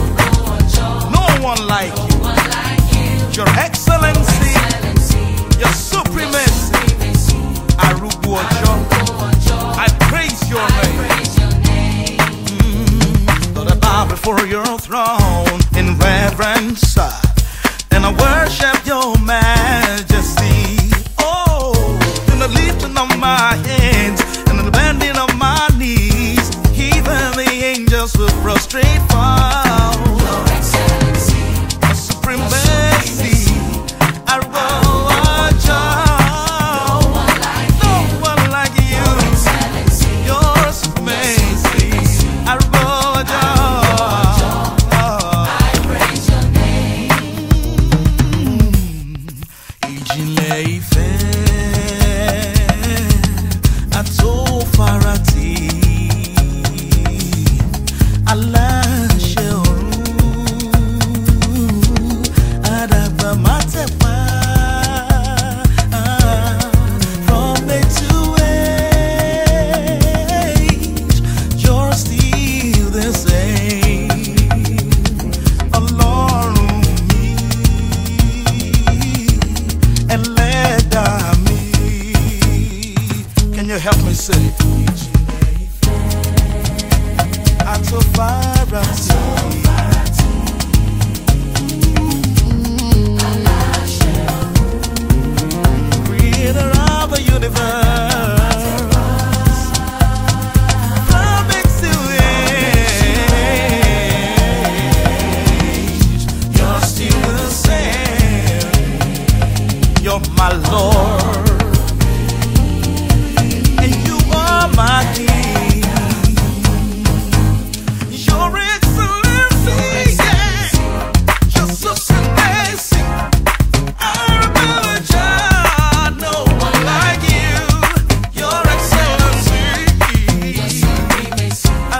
No one like you. Your excellency, your supremacy. Arugbo Ojo, I praise your name. Lord, I bow before your throne in reverence, and I worship your majesty. Oh, in the lifting of my hands and the bending of my knees, even the angels will prostrate fall. Your excellency, your supremacy. Help me say Creator of the universe, from age to age, you're still the same. You're my Lord, my King. Your excellency, yeah. You're so amazing. No one like you. Your excellency, I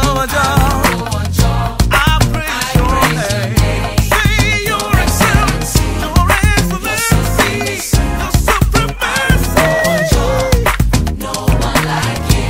praise your name. Say your excellency, your excellency, your supremacy. No one like you.